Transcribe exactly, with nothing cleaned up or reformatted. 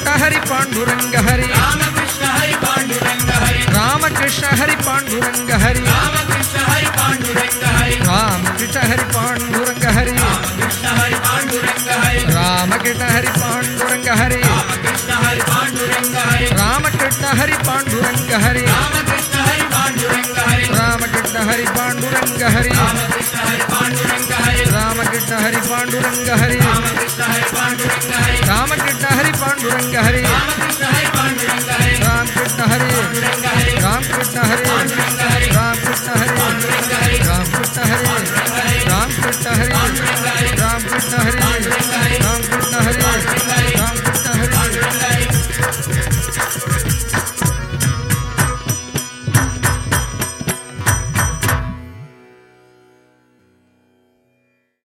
Ramakrishna Hari Panduranga Hari Ramakrishna Hari Panduranga Hari Ramakrishna Hari Panduranga Hari Ramakrishna Hari Panduranga Hari Ramakrishna Hari Panduranga Hari Ramakrishna Hari Panduranga Hari Ramakrishna Hari Panduranga Hari Ramakrishna Hari Panduranga Hari Ramakrishna Hari Panduranga Hari Ramakrishna Hari Panduranga Hari Ramakrishna Hari Panduranga Hari Ramakrishna Hari Panduranga Hari Ramakrishna Hari Panduranga Hari Ramakrishna Hari Panduranga Hari Ramakrishna Hari Panduranga Hari Ramakrishna Hari Panduranga Hari Ramakrishna Hari Panduranga Hari Ramakrishna Hari